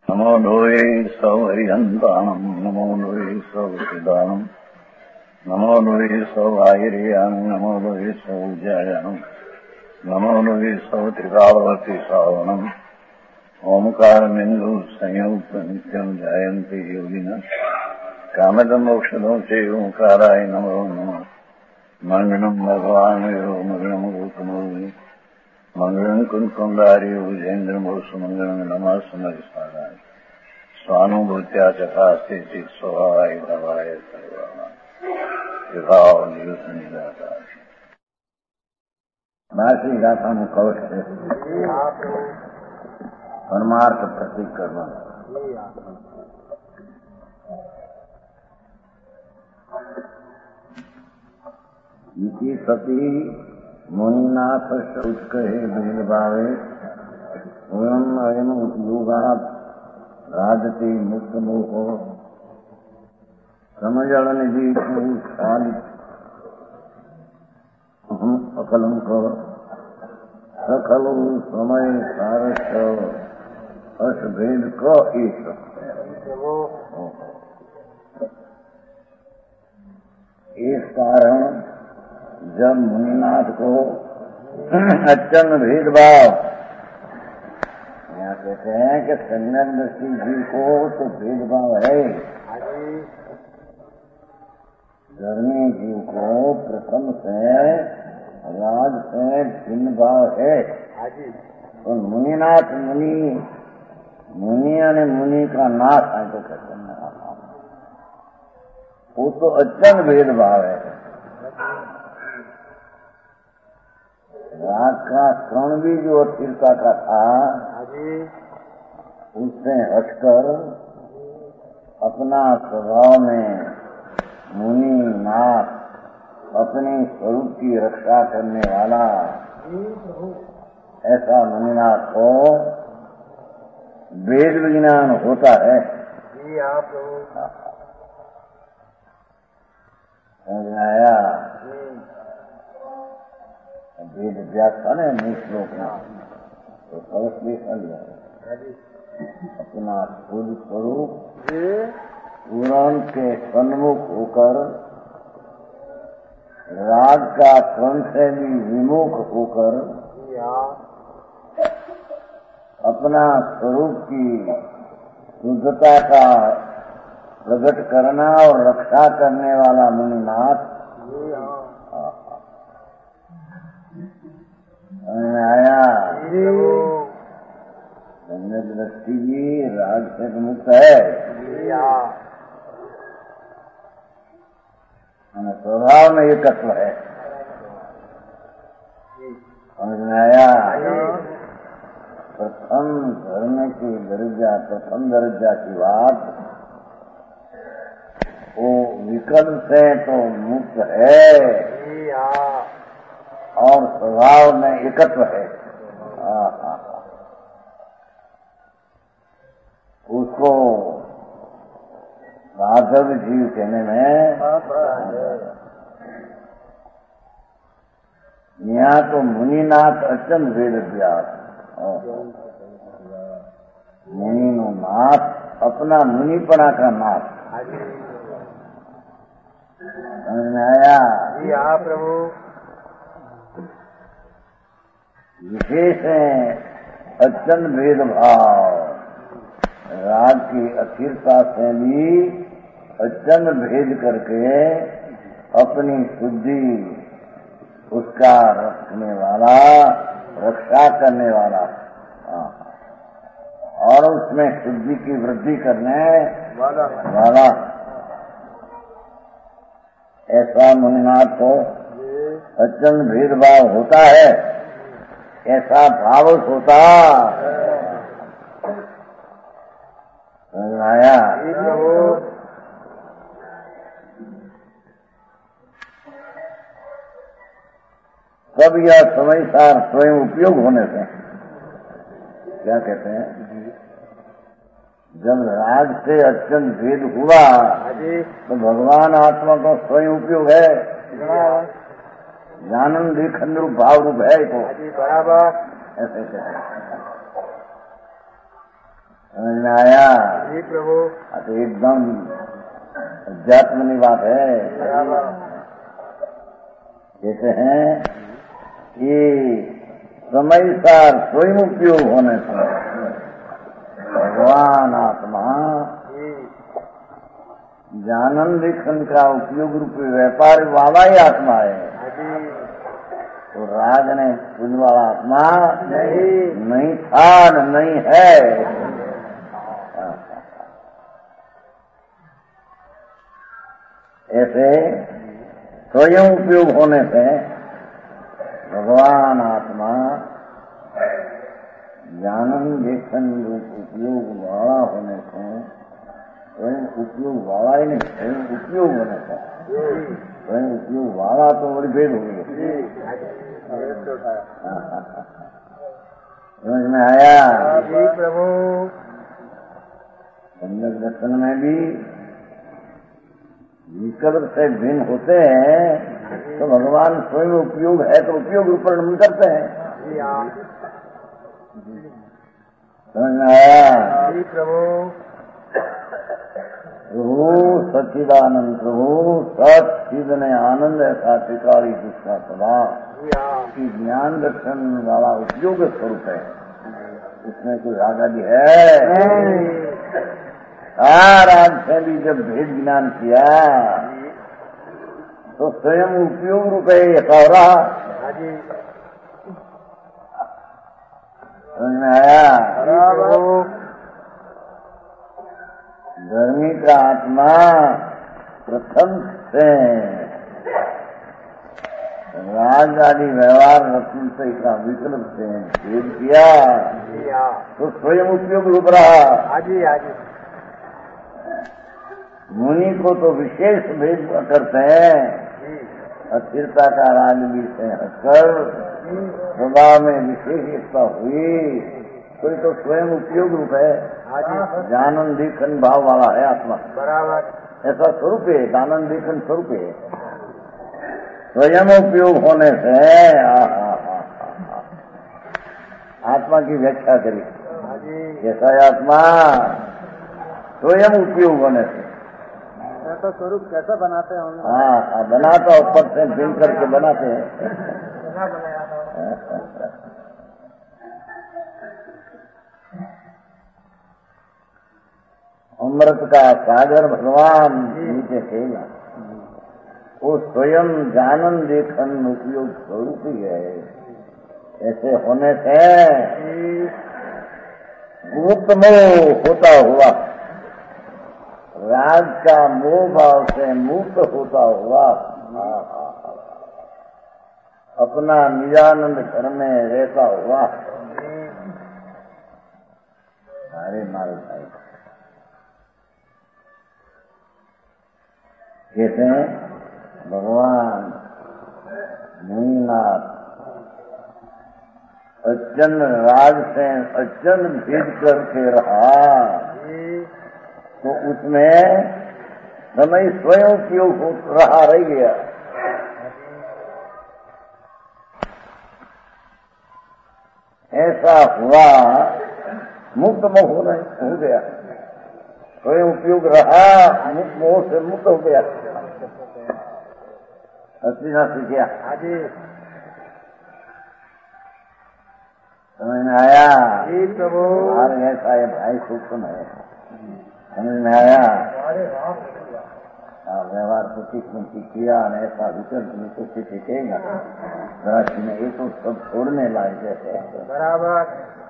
नमो लोये सौहरिहन्ताणम् नमो लोये सौहृदानम् नमो लोये सौभागिर्यानम् नमो लोये सौज्यायानम् नमो लोये सौत्रिकावती सावनम् ओंकारमिन्दु संयुक्त नित्यम् जायन्ति योगिनः कामदमोक्षदो च ओंकाराय नमो नमः मंगलम् भगवान् मंगलम् गौतमोनि मंगलम् कुंकुंडारी भुजेन्द्रमोसु मंगलम् नमः समरिसाराय स्वानुभूत्या चकास्ते चित् स्वभावाय भवाय सर्वाणाम् विभाव नियुतनिदाता नासी गाथा में कवच है परमार्थ प्रतीक करना इति सती मुनिनाथ शौच कहे भेद भावे स्वयं अयम योगात राजते मुक्त मोहो समझल निधि अकलंक सकल समय सारस अस भेद क ईश इस कारण जब मुनिनाथ को अत्यंत भेदभाव, यहाँ कहते हैं कि सम्यक दृष्टि जीव को तो भेदभाव है, धर्मी जीव को प्रथम से राज से भिन्न भाव है। तो मुनिनाथ मुनि यानी मुनि का नाथ है तो कहते हैं वो तो अत्यंत भेदभाव है। राग का कण भी जो अस्थिरता का था उससे हटकर अपना स्वभाव में मुनि नाथ अपने स्वरूप की रक्षा करने वाला ऐसा मुनिनाथ को वेद विज्ञान होता है। समझ आया? वेद व्याख्यान है मूल श्लोक में तो कलश भी समझ अपना खुद स्वरूप पुराण के सन्मुख होकर राग का कण से भी विमुख होकर अपना स्वरूप की शुद्धता का प्रकट करना और रक्षा करने वाला मुनिनाथ आया। दृष्टि भी राग से मुक्त है, स्वभाव में ये तत्व है। समझ में आया? प्रथम धर्म की दर्जा प्रथम दर्जा की बात वो विकल्प से तो मुक्त है और स्वभाव में एकत्व है। उसको राघव जीव कहने में यहाँ तो मुनिनाथ अत्यंत वेद व्यास मुनि नो नाथ अपना मुनिपना का नाथ। समझ में आया? प्रभु विशेष है अत्यंत भेदभाव राग की अस्थिरता से भी अत्यंत भेद करके अपनी शुद्धि उसका रखने वाला रक्षा करने वाला और उसमें शुद्धि की वृद्धि करने वाला ऐसा मुनिनाथ को अत्यंत भेदभाव होता है। ऐसा भाव होता आया। तब यह समय सार स्वयं उपयोग होने से क्या कहते हैं जब राग से अत्यंत भेद हुआ तो भगवान आत्मा का स्वयं उपयोग है। जानन देखन रूप भाव रूप है तो बराबर ऐसे कहते हैं। समझ में आया? जी प्रभु। तो एकदम अध्यात्म की बात है। कहते हैं कि समय सार स्वयं उपयोग होने से भगवान आत्मा जानन लेखन का उपयोग रूप व्यापार वाला ही आत्मा है। तो राज ने पूज वाला आत्मा नहीं था, नहीं है। ऐसे स्वयं उपयोग होने से भगवान आत्मा जानन लेखन रूप उपयोग वाला होने से स्वयं उपयोग वाला ही नहीं, स्वयं उपयोग होने से स्वयं उपयोग वाला तो बड़ी भेद हो गई। समझ में आया? जी प्रभु। सम्यक दर्शन में भी विकल्प से भिन्न होते हैं तो भगवान स्वयं उपयोग है तो उपयोग ऊपर नमन करते हैं। समझ में आया? जी प्रभु। प्रभु सच्चिदानंद प्रभु सचिद ने आनंद ऐसा टिकारी जिसका सदा की ज्ञान दर्शन वाला उपयोग स्वरूप है। इसमें कोई आजादी है? राज से भी जब भेद ज्ञान किया तो स्वयं उपयोग रूप है ऐसा हो रहा। समझ में आया? धर्मी का आत्मा प्रथम से राज आदि व्यवहार रत्न से का विकल्प से भेद किया तो स्वयं उपयोग रूप रहा। मुनि को तो विशेष भेद करते हैं। अस्थिरता का राज भी से हटकर स्वभाव में विशेष एकता हुई कोई तो स्वयं उपयोग रूप है। जानन देखन भाव वाला है आत्मा। बराबर। ऐसा स्वरूप है, जानन देखन स्वरूप है। स्वयं उपयोग होने से आत्मा की व्याख्या करी। कैसा है आत्मा? स्वयं उपयोग होने से। ऐसा स्वरूप कैसा बनाते हैं? हाँ, बनाता ऊपर से बिल करके बनाते हैं। अमृत का सागर भगवान नीचे से वो स्वयं जानन देखन उपयोग स्वरूप ही है। ऐसे होने से मुक्त मोह होता हुआ राज का मोह भाव से मुक्त होता हुआ अपना निजानंद घर में रहता हुआ अरे मारे भाई कहते हैं भगवान मुनिनाथ अचन राज से अचन भेद करके रहा तो उसमें समय स्वयं उपयोग हो रहा रह गया। ऐसा हुआ मुक्त मोह हो गया। स्वयं उपयोग रहा, मुक्त मोह से मुक्त हो गया। असली ना सीखिया समझ में आया? जी प्रभु। ऐसा है भाई सूक्ष्म है। समझ में आया? व्यवहार को किया ऐसा विकल्प तो सीखेगा। राशि में ये तो सब छोड़ने लायक जैसे बराबर।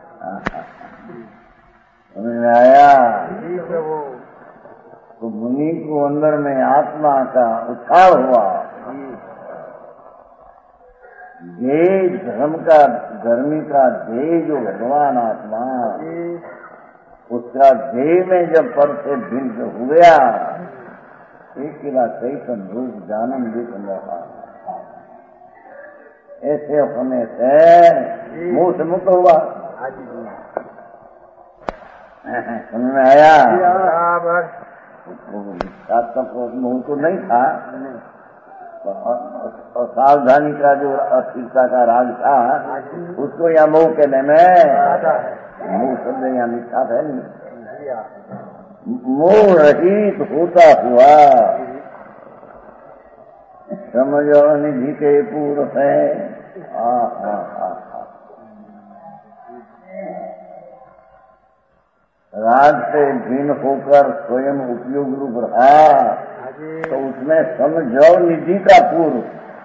समझ में आया? जी प्रभु। तो मुनि को अंदर में आत्मा का उछाल हुआ। ध्येय धर्म का धर्मी का ध्येय जो भगवान आत्मा उसका ध्येय में जब पर से भिन्न हो गया एक किला चैतन रूप जानन देखन रहा। ऐसे होने से मुंह से मुक्त हुआ। समझ में आया? मुंह तो नहीं था और सावधानी का जो अस्थिरता का राग था उसको यहाँ मोह कहने में मुंह शब्द यहाँ मिथ्या है नहीं। मोह रहित होता हुआ समझो निधि के पूर्व है। राज से भिन्न होकर स्वयं उपयोग रूप रहा तो उसमें समझो निधि का पूर्व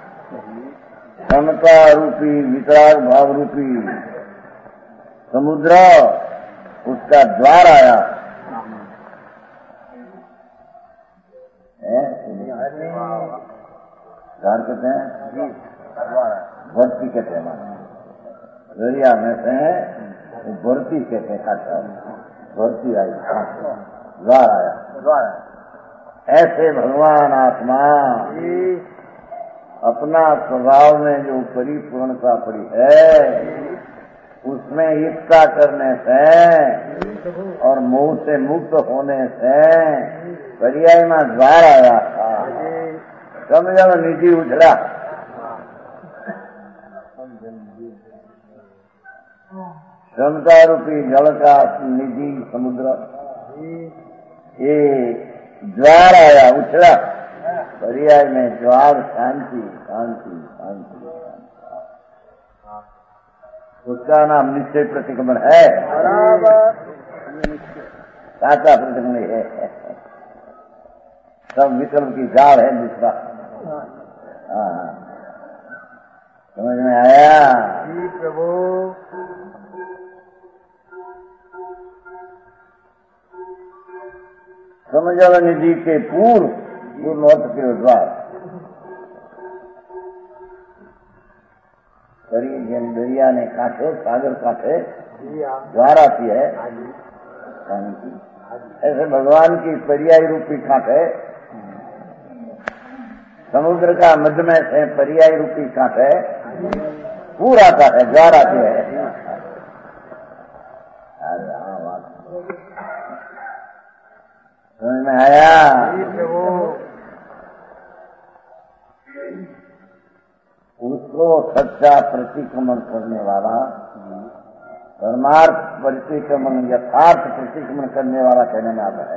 समता रूपी वितराग भाव रूपी समुद्र उसका द्वार आया। द्वार कहते हैं भर्ती कहते हैं दरिया में से भर्ती कहते हैं। अच्छा भर्ती आई द्वार आया। ऐसे भगवान आत्मा अपना स्वभाव में जो परिपूर्णता पड़ी है उसमें एकता करने से और मोह से मुक्त होने से पर्याय में द्वार आया था। समझो निधि उछला। समता रूपी जल का निधि समुद्र ये द्वार आया उछला। पर्याय में द्वार शांति शांति शांति। उसका नाम निश्चय प्रतिक्रमण है। साचा प्रतिक्रमण है। सब विकल्प की जाड़ है दूसरा। समझ में आया? जी प्रभु। समझो निधि के पूर्व गुरुमत के द्वार दरिया ने कांठे सागर कांठे द्वार आती है पानी की। ऐसे भगवान की पर्याय रूपी कांठे समुद्र का मध्य में से पर्याय रूपी कांठे पूरा आता है द्वार आती है। समझ में आया? उसको सच्चा प्रतिक्रमण करने वाला परमार्थ प्रतिक्रमण यथार्थ प्रतिक्रमण करने वाला कहने में आता है।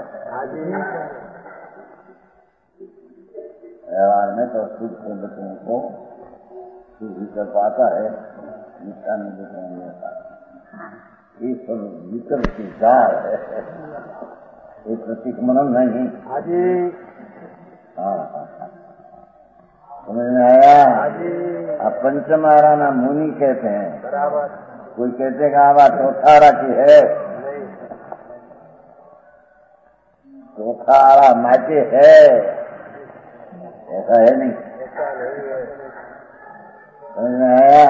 व्यवहार में तो शुद्ध से बच्चों को शुद्ध कर पाता है, निष्ठा में बच्चों नहीं आता। ये सब विकल्प की जाल है, ये प्रतिक्रमण नहीं। हाँ समझ में आया? अब पंचमाराना मुनि कहते हैं। बराबर। कोई कहते हैं आवा चौथारा की है, चौथारा माचे है, ऐसा है नहीं। समझ में आया?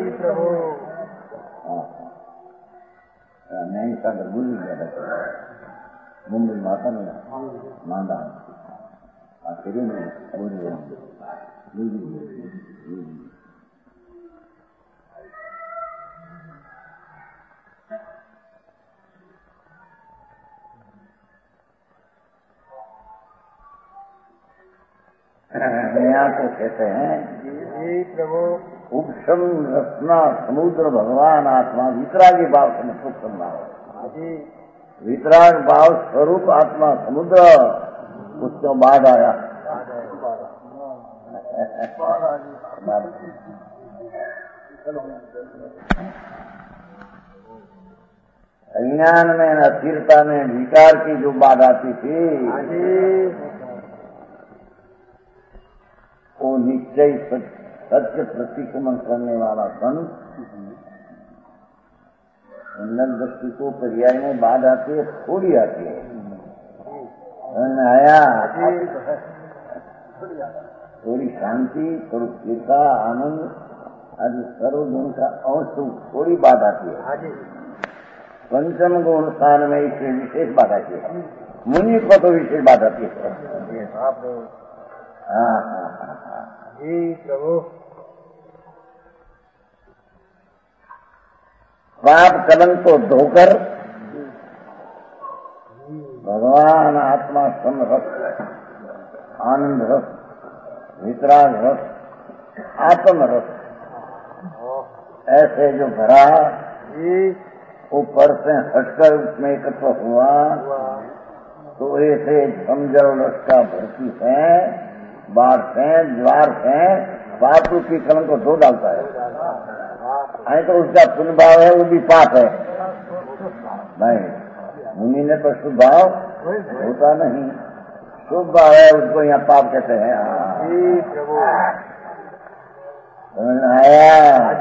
नहीं सागर बुझ गया मुंबई माता में मांदा आखिरी में यहाँ को कहते हैं प्रभु उपशम रत्ना समुद्र भगवान आत्मा वितरागी भाव से मुक्त करना हो। वितराग भाव स्वरूप आत्मा समुद्र उसको बाद आया। अज्ञान में अस्थिरता में विकार की जो बात आती थी वो निश्चय सत्य प्रतिक्रमण करने वाला संत उन्नत दृष्टि को पर्याय में बात आती है, थोड़ी आती है। आया थोड़ी शांति, थोड़ी स्थिरता, आनंद आदि सर्वगुण का अंश थोड़ी बात आती है। पंचम गुण स्थान में इससे विशेष बात आती है। मुनि को तो विशेष बात आती है। प्रभु पाप कलंक को धोकर भगवान आत्मा सम रस, आनंद रस, वितराग रस, आत्म रस ऐसे जो भरा ऊपर से हटकर उसमें एकत्र हुआ तो ऐसे समझल रस का भर्ती है, बाढ़ से, ज्वार से पाप रूपी कलंक को धो डालता है। नहीं तो उसका पुण्य भाव है वो भी पाप है। नहीं, मुनि ने तो शुभ भाव होता नहीं, शुभ भाव है उसको यहाँ पाप कहते हैं। समझ में आया?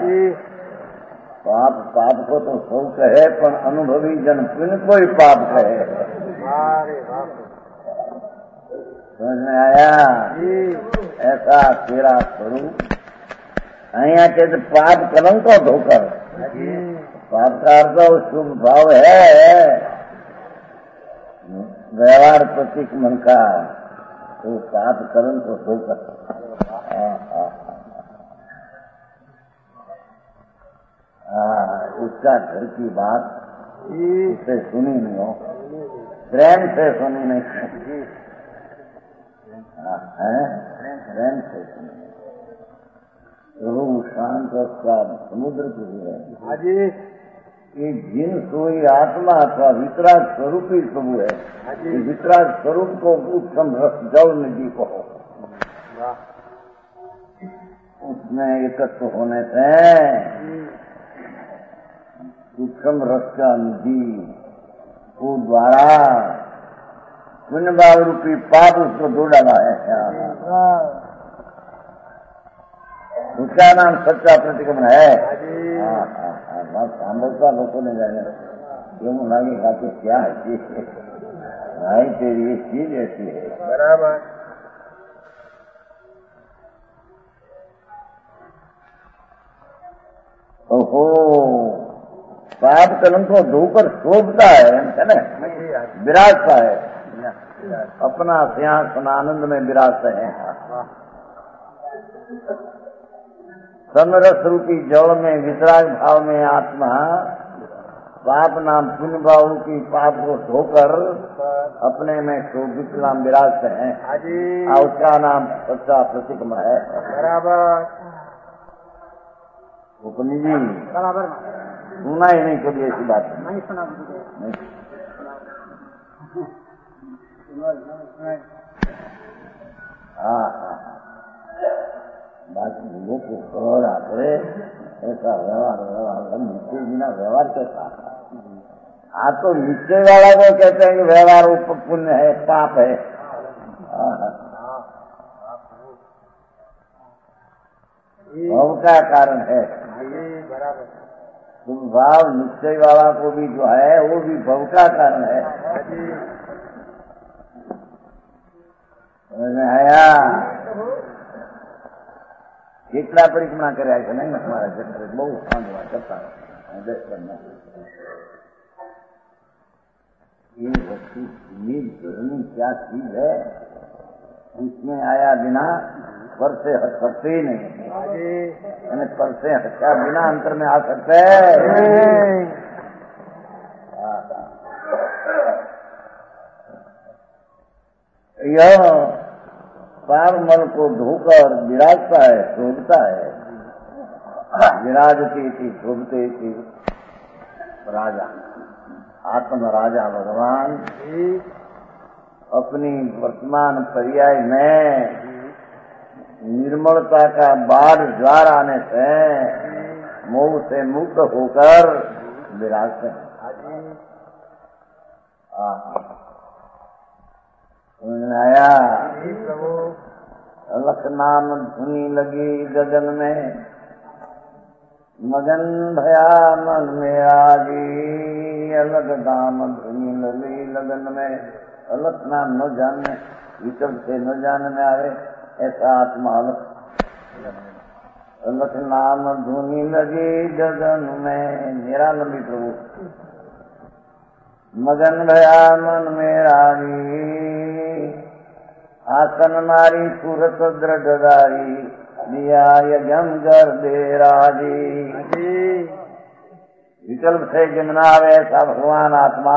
पाप को तो सब कहे पर अनुभवी जन पुण्य को ही पाप कहे। समझ में आया? ऐसा तेरा स्वरूप અહીંયા કે પાપ કલંકો ધોકર, पाप का अर्थ शुभ भाव है, व्यवहार प्रतीक मन का, तो पाप कर्म को धोकर। उसका घर की बात उसे सुनी नहीं हो, प्रेम से सुनी नहीं, प्रेम से सुनी। प्रभु शांत का समुद्र की है कि जिन सोई आत्मा अथवा वितराग स्वरूप ही प्रभु है, वितराग स्वरूप को उत्तम रस जल निधि को उसमें एकत्र होने से सूक्ष्म रस का निधि को द्वारा पुण्य भाव रूपी पाप उसको धो डाला है। उसका नाम सच्चा प्रतिक्रमण है। सांभरता लोगों ने जाने क्यों लगेगा कि क्या है भाई, तेरी ये चीज ऐसी है। बराबर। ओहो, पाप कलंक को धोकर शोभता है ना, विराजता है, अपना सिंहासन आनंद में विराजते हैं। समरस रूपी जल में वितराग भाव में आत्मा पाप नाम पुण्य भाव की पाप को धोकर अपने में शोभित नाम विराजते हैं। उसका नाम सच्चा प्रतिक्रमण है। बराबर। उपनी जी बराबर सुना ही नहीं कभी ऐसी बात नहीं सुना। हाँ, बाकी लोगों को करोड़ आते ऐसा व्यवहार निश्चय बिना व्यवहार के साथ। हाँ, तो निश्चय वाला को कहते हैं कि व्यवहार ऊपर पुण्य है, पाप है। भव का कारण है। तुम भाव निश्चय वाला को भी जो है वो भी भव का कारण है। समझ में आया? કેટલા પરિક્રમા કર્યા છે નહીં તમારા જન્મ બહુ સાંભળવા કરતા ये वस्तु ये धर्मी क्या चीज है, उसमें आया बिना पर से हट सकते ही नहीं, यानी पर से हटा बिना अंतर में आ सकते यह पाप मल को धोकर विराजता है, शोभता है। विराजती थी, शोभते थी राजा, आत्म राजा भगवान अपनी वर्तमान पर्याय में निर्मलता का बाढ़ ज्वार आने से मोह से मुक्त होकर विराजते हैं। आया अलख नाम धुनी लगी गगन में, मगन भया मन मेरा जी। अलग नाम धुनी लगी लगन में, अलख नाम न जानने विकल्प से न जानने में आवे ऐसा आत्मा अलख। अलख नाम धुनी लगी गगन में, मेरा लंबी प्रभु। मगन भया मन मेरा जी, आसन मारी सूरत दृढ़दारी, दिया यज्ञम कर दे राजी। विकल्प से जिमना वैसा भगवान आत्मा।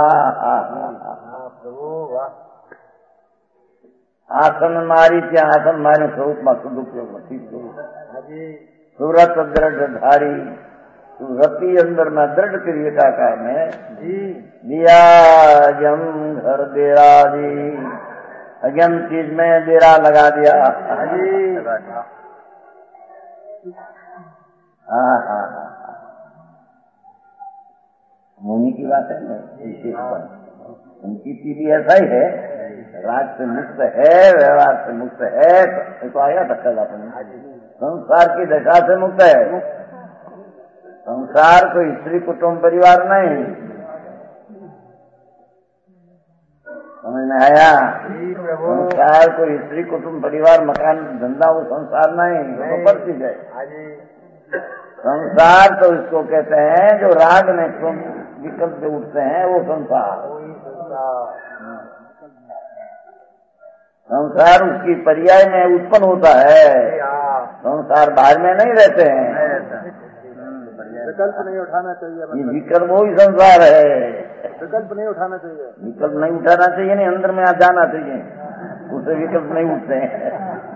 आसन मारी क्या आसन मारी स्वरूप में शुद्ध उपयोग ठीक सूरत दृढ़धारी, रति अंदर में दृढ़ करिए काका में जी दिया जम घर डेरा जी अगम चीज में डेरा लगा दिया। जी हाँ हाँ हाँ मुनि की बात है ना विशेष उनकी चीज ऐसा ही है, राग से मुक्त है, व्यवहार से मुक्त है, तो आया था कल अपने संसार की दशा से मुक्त है। संसार कोई स्त्री कुटुंब परिवार नहीं, समझ में आया? संसार कोई स्त्री कुटुंब परिवार मकान धंधा वो संसार नहीं, वो पर चीज है। संसार तो इसको कहते हैं जो राग में विकल्प से उठते हैं वो संसार। संसार उसकी पर्याय में उत्पन्न होता है, संसार बाहर में नहीं रहते हैं। विकल्प नहीं उठाना चाहिए, ये विकल्प वही संसार है। विकल्प नहीं उठाना चाहिए, विकल्प नहीं उठाना चाहिए, नहीं अंदर में आ जाना चाहिए, उससे विकल्प नहीं उठते हैं।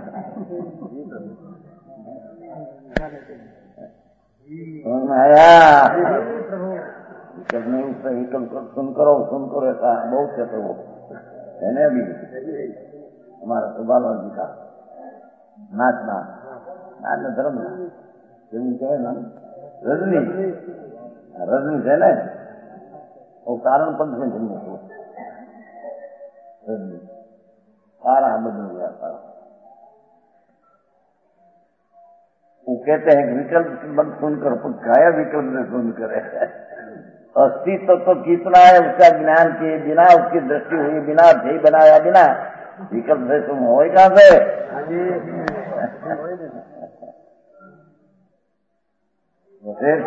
आया विकल्प नहीं उठते, विकल्प सुन करो ऐसा बहुत कहते वो है ना। अभी हमारा सुबाल जी का नाचना धर्म कहे ना रजनी है ना, वो कारण पंथ में जन्म को रजनी सारा बदल गया सारा। वो कहते हैं विकल्प बंद सुनकर गाया विकल्प से सुनकर अस्तित्व तो कितना है उसका ज्ञान किए बिना, उसकी दृष्टि हुई बिना, ध्येय बनाया बिना विकल्प से तुम हो कहां से? फिर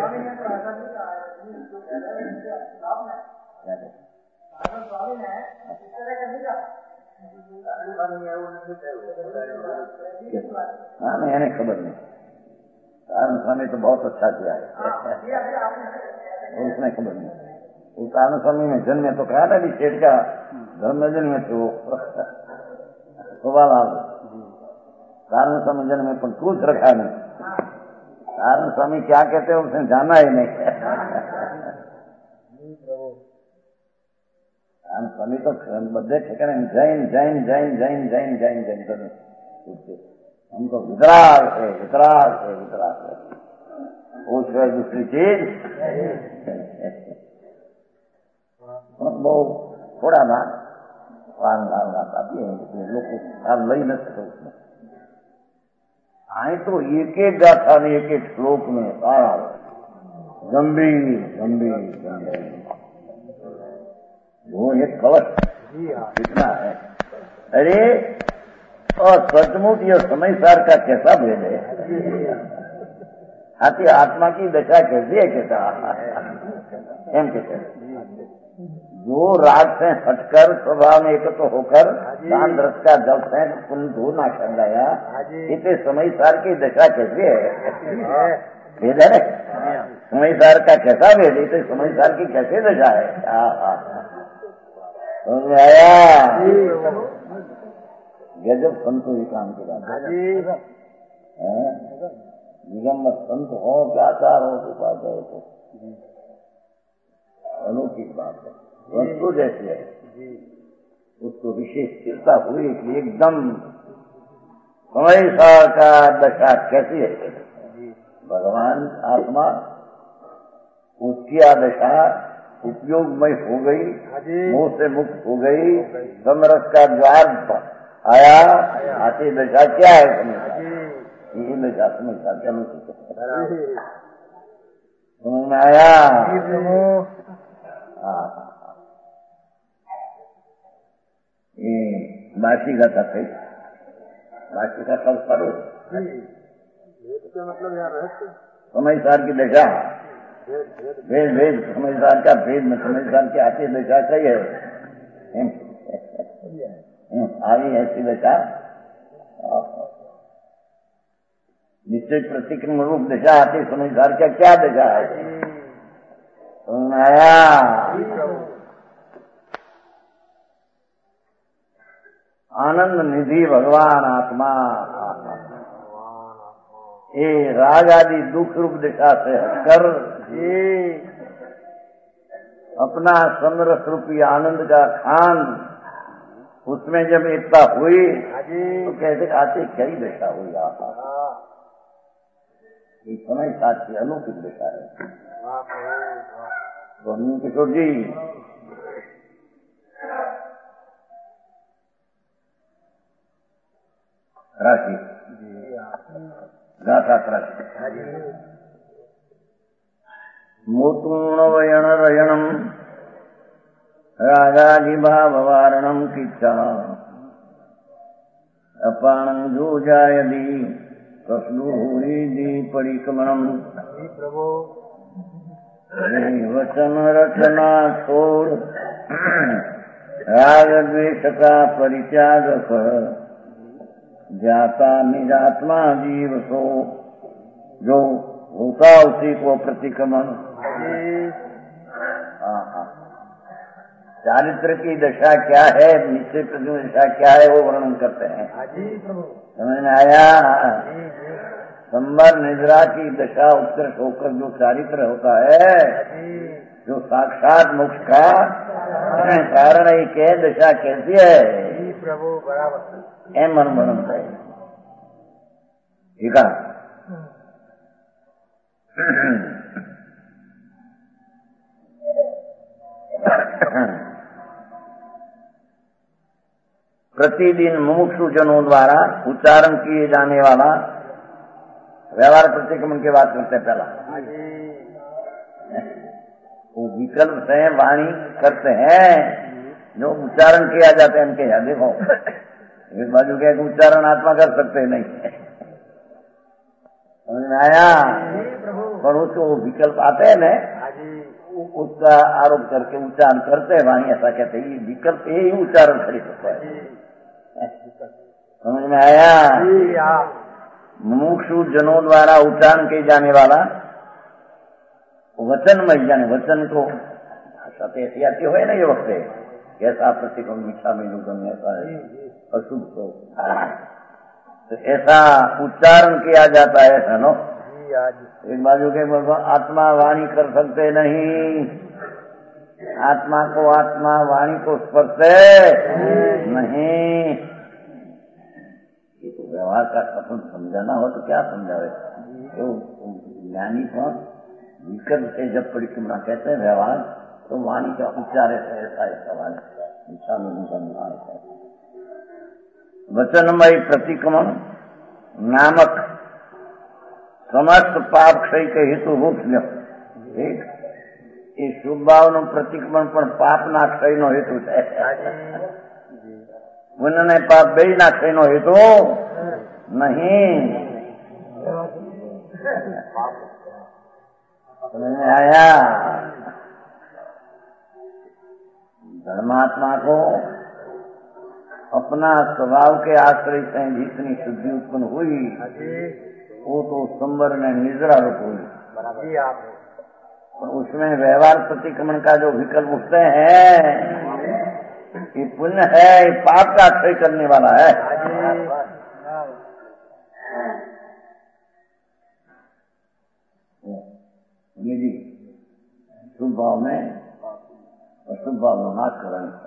हाँ मैंने खबर नहीं, कारण स्वामी तो बहुत अच्छा किया है, उसने खबर नहीं। वो कारण स्वामी में जन्मे तो कहा था भी सेठ का धर्म में जन्मे तो कारण स्वामी जन्मे पर कुछ रखा नहीं। कारण स्वामी क्या कहते हैं उसने जाना ही नहीं। कारण स्वामी तो बदले ठिकाने जैन जैन जैन जैन जैन जैन जैन जैन हमको वितराग है वितराग है वितराग है, वो जो दूसरी चीज वो थोड़ा ना आती है लोग को लई न सके उसमें। आए तो एक एक गाथा में एक एक श्लोक में सारा गंभीर गंभीर गंभीर वो एक कवच कितना है। अरे और सचमुच यह समय सार का कैसा भेद है, आती आत्मा की दशा कैसी है, कैसा एम कैसे जो राग से हटकर स्वभाव में एकत्र होकर दान रस का जल से कुंधू ना कर गया, इतने समय सार की दशा कैसी है, भेद है समय सार का कैसा भेद, इतने समय सार की कैसे दशा है। समझ आया? गजब संतो ही काम के बाद निगम संत हो क्या चार हो तो बात है, तो अनोखी बात है। वस्तु जैसी है उसको विशेष चिंता हुई कि एकदम समय सार का दशा कैसी है। भगवान आत्मा उसकी आदशा उपयोगमय हो गई, मोह से मुक्त हो गई, समरस का द्वार आया, आती दशा क्या है यही दशा समझता क्या समझ में आया? बाकी का था कई बाकी का सब करो मतलब यहाँ रहस्य समझदार की दशा भेद भेद समझदार का भेद में समझदार की आती दशा सही है। आई ऐसी दशा निश्चय प्रतिक्रम रूप दशा आती समझदार का क्या दशा है। आया आनंद निधि भगवान आत्मा ये राग आदि दुख रूप दिशा से हटकर जी अपना समरस रूपी आनंद का खान उसमें जब एकता हुई तो कैसे आते क्या ही दशा हुई आप ये समय साथ की अलौकिक दशा है। स्वामी किशोर जी राशि गाथा राशि मोतूर्णवयण रयणम रागाधिभाववारणम किच्छा अपाणं जोजायदि कस्लूरी परिक्रमणम प्रभु वचन रचना छोड़ राग द्वेष का परित्याग कर जाता निजात्मा जीव सो जो होता उसी को प्रतिक्रमण। चारित्र की दशा क्या है, निश्चय प्रति दशा क्या है वो वर्णन करते हैं। समझ में आया? संबर निद्रा की दशा उत्कृष्ट होकर जो चारित्र होता है, जो साक्षात मोक्ष का कारण है, क्या दशा कैसी है प्रभु बराबर एम वर्णन है। ठीक है। प्रतिदिन मुमुक्षु जनों द्वारा उच्चारण किए जाने वाला व्यवहार प्रतिक्रमण की बात करते हैं। पहला वो विकल्प से वाणी करते हैं जो उच्चारण किया जाता है इनके यहाँ। देखो एक बाजू के उच्चारण आत्मा कर सकते नहीं, समझ में आया? पर उसको विकल्प आते हैं ना, उसका आरोप करके उच्चारण करते हैं वाणी, ऐसा कहते हैं ये विकल्प यही उच्चारण खड़ी सकता है। समझ में आया? मुमुक्षु जनों द्वारा उच्चारण किए जाने वाला वचन में जाने वचन को ऐसी आती हो ना ये वक्त कैसा प्रतिक्रमण मीठा में जुगम ऐसा है अशुभ को तो ऐसा उच्चारण किया जाता है ऐसा नो। एक बाजू के आत्मा वाणी कर सकते नहीं, आत्मा को आत्मा वाणी को स्पर्श नहीं। ये तो व्यवहार का कथन समझाना हो तो क्या समझावे? तो ज्ञानी कौन विकल्प से जब परिक्रमण कहते हैं व्यवहार तो वाणी का उच्चार ऐसा है सवाल इच्छा में है। वचनमय प्रतिक्रमण नामक समस्त पाप क्षय के हेतु रूप ये शुभ भाव प्रतिक्रमण पर पाप ना क्षय नो हेतु है। उन्होंने पाप बेई ना क्षय नो हेतु नहीं। समझ में आया? धर्मात्मा को अपना स्वभाव के आश्रय से जितनी शुद्धि उत्पन्न हुई वो तो संवर में निद्रा रूप हुई, और उसमें व्यवहार प्रतिक्रमण का जो विकल्प उठते हैं ये पुण्य है, ये पाप का क्षय करने वाला है। जी शुभ भाव में अशुभ भाव में नाश कराने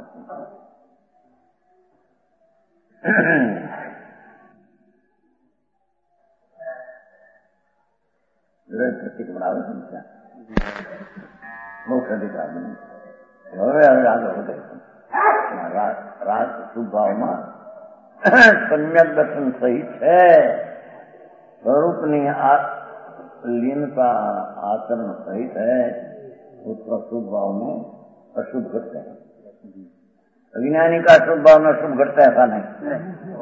प्रतीक बनावे समस्या मोक्ष अधिकार रात शुभ भाव में सम्यक दर्शन सहित है स्वरूपनीय लीनता आचरण सहित है उसका शुभ भाव में अशुभ घटते हैं। विज्ञानी का शुभ भाव में अशुभ घटता है ऐसा नहीं।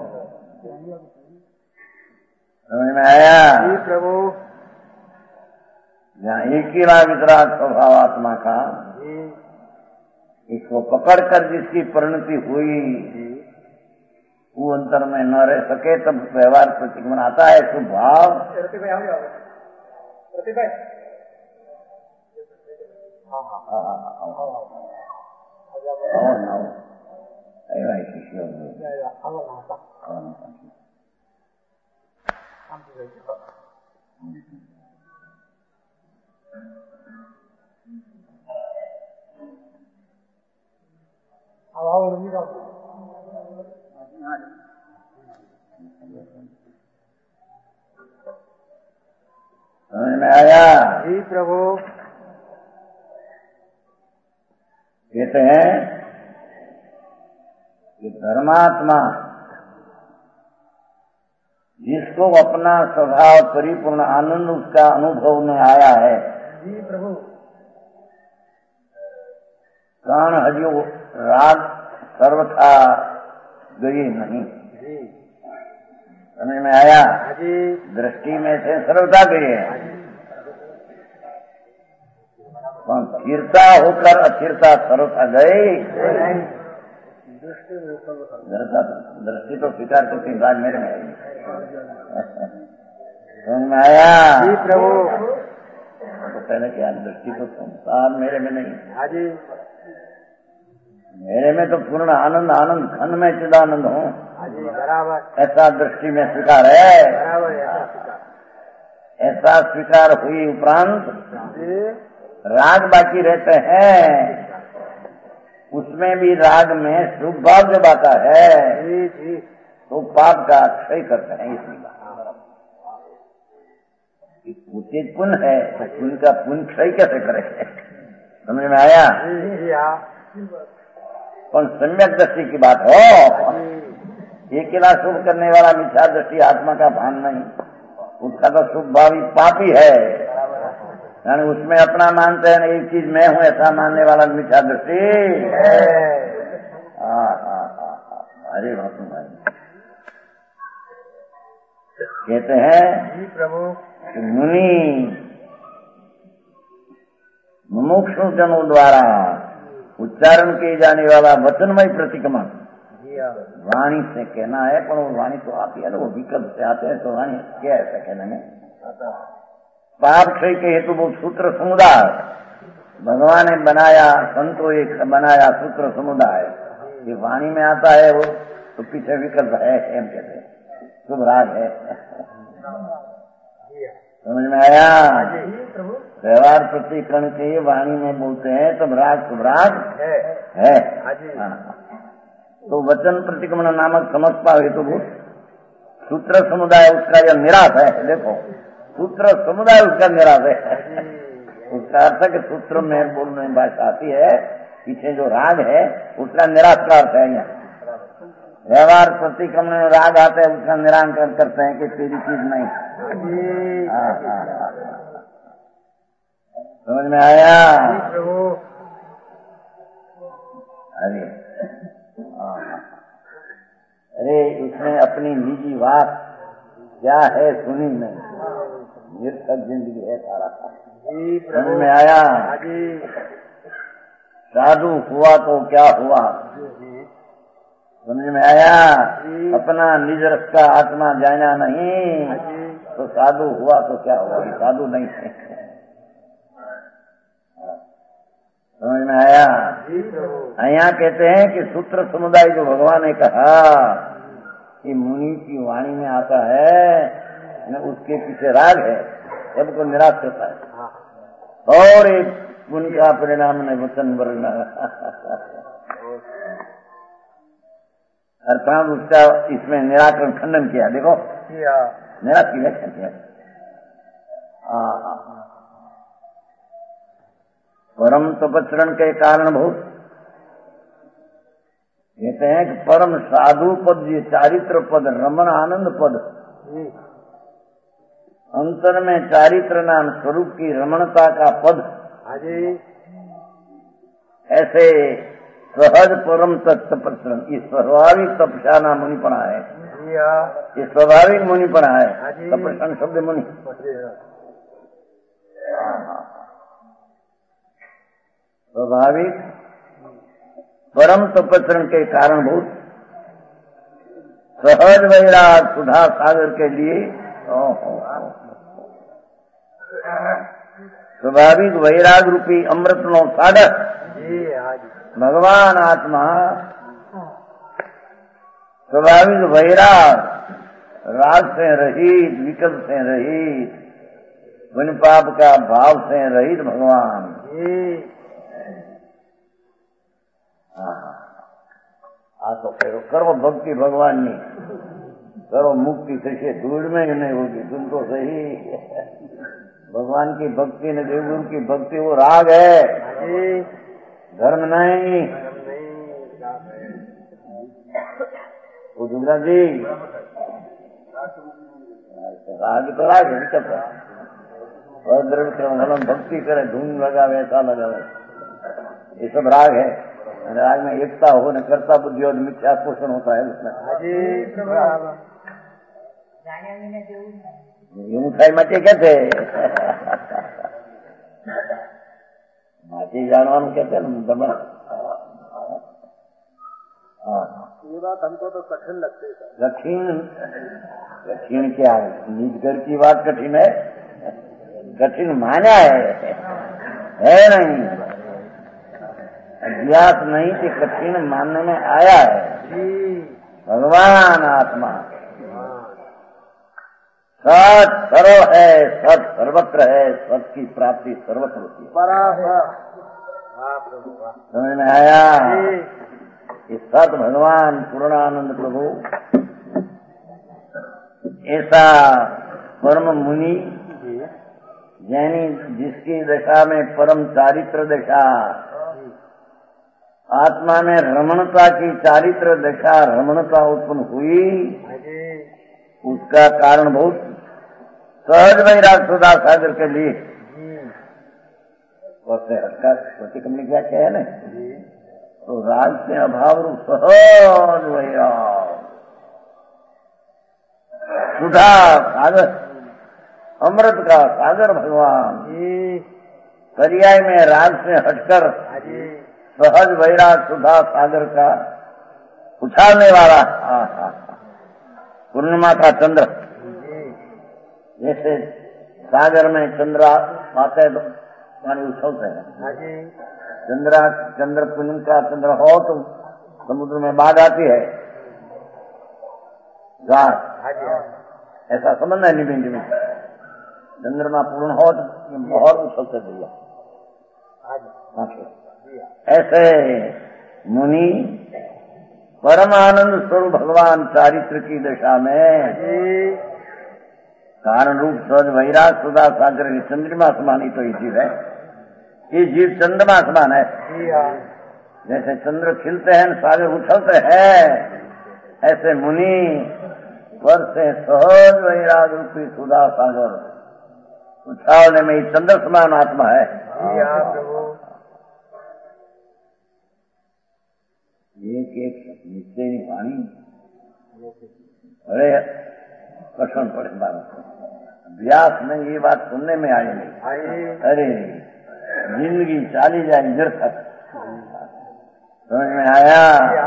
समझ में आया? प्रभु जहाँ एक ही वितराग स्वभाव आत्मा का इसको पकड़कर जिसकी परिणति हुई वो अंतर में न रह सके तब व्यवहार प्रतिक्रमण आता है। शुभ भाव शिष्य समझ में आया? जी प्रभु। कहते हैं कि धर्मात्मा जिसको अपना स्वभाव परिपूर्ण आनंद उसका अनुभव में आया है, जी प्रभु। कारण हजो राग सर्वथा गई नहीं। जी समझ में आया? जी दृष्टि में से सर्वथा गई है, पर स्थिरता होकर अस्थिरता सर्वथा गई। दृष्टि तो स्वीकार करती बात मेरे में आई। समझ में आया? जी प्रभु। तो पहले क्या दृष्टि तो संसार मेरे में नहीं, हाँ जी। मेरे में तो पूर्ण आनंद आनंद घन में चिदानंद हूँ। हाँ जी बराबर। ऐसा दृष्टि में स्वीकार है। बराबर ऐसा स्वीकार। ऐसा स्वीकार हुई उपरांत जी राग बाकी रहते हैं, उसमें भी राग में शुभ भाव जब आता है जी जी तो पाप का क्षय करते हैं। इसलिए उचित पुण्य है तो पुण्य का पुण्य क्षय कैसे करेंगे? समझ में आया? जी हाँ। पर सम्यक दृष्टि की बात हो, अकेला शुभ करने वाला मिथ्या दृष्टि आत्मा का भान नहीं, उसका तो शुभ भावी पापी है। यानी उसमें अपना मानते हैं एक चीज मैं हूँ ऐसा मानने वाला मिथ्या दृष्टि। अरे भाई कहते हैं जी प्रभु। कि मुनि मुमुक्षु जनों द्वारा उच्चारण किए जाने वाला वचनमय प्रतिक्रमण जी हाँ। वाणी से कहना है, पर वो वाणी तो आती है ना, वो विकल्प से आते हैं, तो वाणी क्या ऐसा कहने में पाप क्षय के हेतु वो सूत्र समुदाय भगवान ने बनाया, संतो एक बनाया सूत्र समुदाय, ये वाणी में आता है वो तो पीछे विकल्प है, एम कहते हैं शुभ राग है। समझ में आया? व्यवहार प्रतिकरण के वाणी में बोलते हैं तब राग शुभ राग है। तो वचन प्रतिक्रमण नामक समझता है तो वो सूत्र समुदाय उसका यह निराश है। देखो सूत्र समुदाय उसका निराश है। उसका अर्थ है कि सूत्र में बोलने में भाषा आती है, पीछे जो राग है उसका निराश का अर्थ है। यहाँ व्यवहार प्रतिक्रमण में राग आते हैं, उसका निराकरण करते हैं कि तेरी चीज नहीं। समझ में आया? अरे इसमें अपनी निजी बात क्या है सुनी नहीं, निरर्थक जिंदगी है सारा। समझ में आया? साधु हुआ तो क्या हुआ, समझ में आया? अपना निज रस का आत्मा जाना नहीं तो साधु हुआ तो क्या हुआ, साधु नहीं है। समझ में आया? यहाँ कहते हैं कि सूत्र समुदाय जो भगवान ने कहा कि मुनि की वाणी में आता है, उसके पीछे राग है, सबको निराश करता है और एक उनका परिणाम ने वचन वर्ण अर्थात उसका इसमें निराकरण खंडन किया। देखो निराश की व्याख्या किया। परम तपचरण के कारण बहुत कहते हैं कि परम साधु पद, ये चारित्र पद, रमण आनंद पद, अंतर में चारित्र नाम स्वरूप की रमणता का पद, ऐसे सहज परम तपचरण, ये स्वाभाविक तपस्या मुनिपना है, ये स्वाभाविक मुनिपना है। तपस्या शब्द मुनि, स्वाभाविक परम तपचरण के कारण बहुत सहज वैराग सुधा सागर के लिए स्वाभाविक वैराग रूपी अमृत नो सागर भगवान आत्मा स्वाभाविक वैराग, राग से रहित, विकल्प से रहित, पुण्य पाप का भाव से रहित भगवान આ તો કરો ભક્તિ ભગવાનની, करो मुक्ति थशे, धूल में ही नहीं होगी। सुन तो सही, भगवान की भक्ति ने देवगुरु की भक्ति वो राग है, धर्म नहीं। वो दूसरा जी राग तो राग है, अद्रव्य भक्ति करे, धूम लगावे, ऐसा लगावे, ये सब राग है। राग में एकता हो न करता बुद्धि और मिथ्या पोषण होता है उसमें। ઊંચાઈ માટે કે છે માટી જાણવાનું કે છે ને તમે। ये बात हमको तो कठिन लगती है। कठिन कठिन क्या है, निज घर की बात कठिन है, कठिन माना है नहीं, अज्ञात नहीं कि कठिन मानने में आया है। भगवान आत्मा सत सर्व है, सत सर्वत्र है, सत की प्राप्ति सर्वत्र होती है। समझ में आया? कि सत भगवान पूर्णानंद प्रभु ऐसा परम मुनि, यानी जिसकी दशा में परम चारित्र दशा, आत्मा में रमणता की चारित्र दशा रमणता उत्पन्न हुई, उसका कारण बहुत सहज वैराग सुधा सागर के लिए छोटी कंपनी क्या है ना, तो राग से अभाव रूप सहज वैराग सुधा सागर, अमृत का सागर भगवान, पर्याय में राग से हटकर सहज वैराग सुधा सागर का उछालने वाला पूर्णिमा का चंद्र, जैसे सागर में चंद्र आते तो पानी उछलते हैं, चंद्र पूर्णिमा का चंद्र हो तो समुद्र में बाढ़ आती है, ऐसा समझना है। निबिंद में चंद्रमा पूर्ण हो तो बहुत उछलते दिया, ऐसे मुनि परमानंद स्वरूप भगवान चारित्र की दशा में कारण रूप सहज वैराग सुधा सागर की चंद्रमा समान ही तो ये जीव है, ये जीव चंद्रमा समान है। जैसे चंद्र खिलते हैं सागर उछलते हैं, ऐसे मुनि पर से सहज वैराग रूपी सुधा सागर उछालने में चंद्र समान आत्मा है। एक एक निश्चय नहीं पानी अरे कठिन पड़े बात, व्यास में ये बात सुनने में आई नहीं। अरे जिंदगी चाली जाए इधर तक, समझ में आया?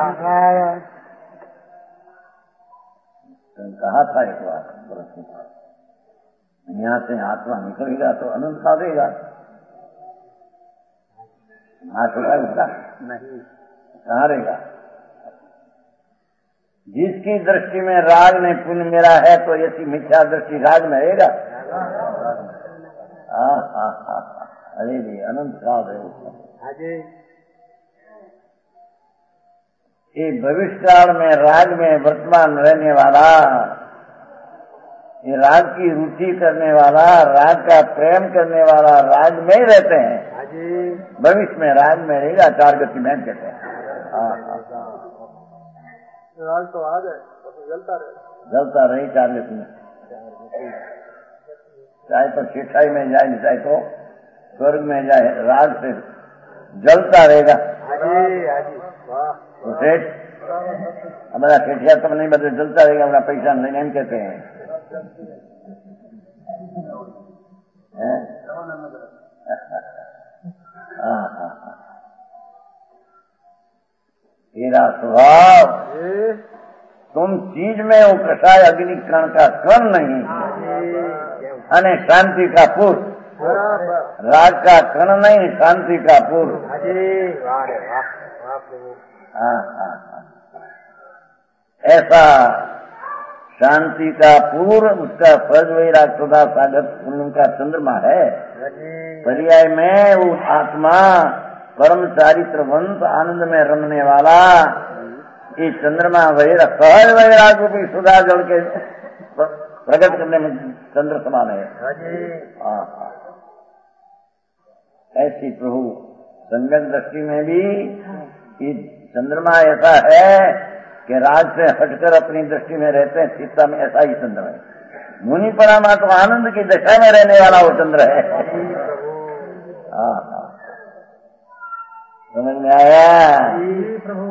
कहा था एक बार, यहाँ से आत्मा निकलेगा तो अनंत खावेगा, हाथ उठा उसका नहीं कहाँ रहेगा। जिसकी दृष्टि में राग ने पुण्य मेरा है तो ऐसी मिथ्या दृष्टि राग में रहेगा। अरे जी अनंत काल है उसका। ये भविष्य काल में राग में वर्तमान रहने वाला, ये राग की रुचि करने वाला, राग का प्रेम करने वाला राग में ही रहते हैं, भविष्य में राग में रहेगा। चार गति में कहते हैं राग तो आ जाए जलता रहे चार गति में, चाहे तो शिक्षाई में जाए, नहीं चाहे तो स्वर्ग में जाए, राग से जलता रहेगा। तो सेठ हमारा सेठिया तब नहीं बदले जलता रहेगा, हमारा पैसा नहीं हम कहते हैं। तेरा स्वभाव तुम चीज में वो कषाय अग्नि कण का कण नहीं, अने शांति का पुरुष, राग का कण नहीं, शांति का पुरुष। ऐसा शांति का पूर्व उसका फर्ज वैराग सुधा सागर उनका चंद्रमा है। पर्याय में वो आत्मा परम चारित्रवंत आनंद में रमने वाला ये चंद्रमा वैराग सहज वैराग रूपी सुधा जल के प्रकट करने में चंद्र समान है। ऐसी प्रभु संगत दृष्टि में भी ये चंद्रमा ऐसा है कि राज से हटकर अपनी दृष्टि में रहते हैं, सीता में ऐसा ही चंद्र है। मुनि परमा तो आनंद की दशा में रहने वाला वो चंद्र है। समझ में आया? प्रभु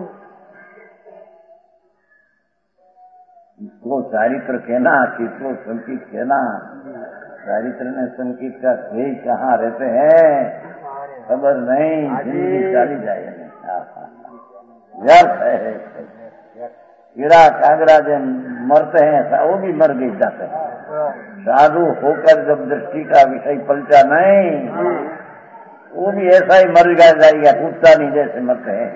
इसको चारित्र कहना, चित्रो संकित कहना। चारित्र में संकित का ध्येय कहाँ रहते हैं खबर नहीं, जिंदगी चली जाए व्यर्थ है। कीड़ा कागरा जो मरते हैं वो भी मर गई जाते हैं। साधु होकर जब दृष्टि का विषय पलटा नहीं, वो भी ऐसा ही मर जाएगा, कूदता नहीं जैसे मरते हैं।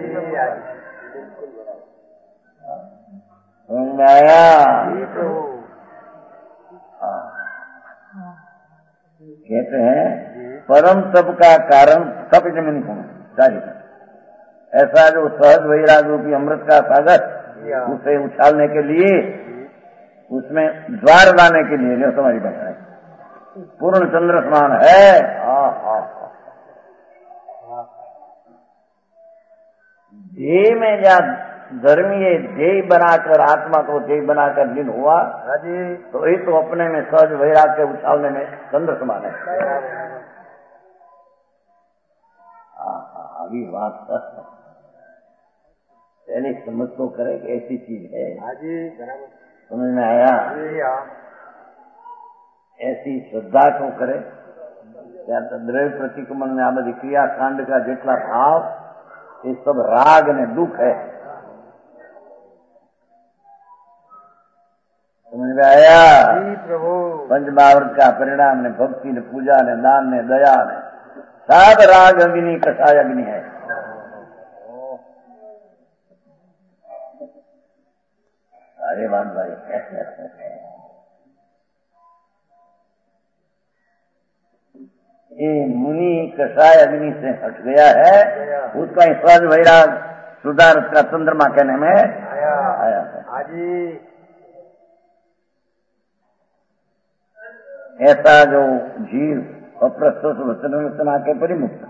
समझ में आया? कहते हैं परम तप का कारण तप जमीन को चाहिए। ऐसा जो सहज वैराग रूपी अमृत का सागर उसे उछालने के लिए, उसमें द्वार लाने के लिए जो तुम्हारी बात है पूर्ण चंद्र समान है। ध्येय में या धर्मीय ध्येय बनाकर आत्मा को ध्येय बनाकर लीन हुआ तो ये तो अपने में सहज वैराग के उछालने में चंद्र समान है। अभी बात पहले समझ तो करे कि ऐसी चीज है। समझ में आया? ऐसी श्रद्धा को करे या तो द्रव्य प्रतिक्रमण में आ बधी क्रिया कांड का जेटला भाव ये सब राग ने दुख है। समझ में आया? प्रभु पंचमहाव्रत का परिणाम ने भक्ति ने पूजा ने दान ने दया ने सब राग अग्नि कषाय अग्नि है। अरे बात भाई ये मुनि कषाय अग्नि से हट गया है, उसका सहज वैराग सुधार का चंद्रमा कहने में आया है। ऐसा जो जीव अप्रस्तुत वचन रचना के परिमुक्त,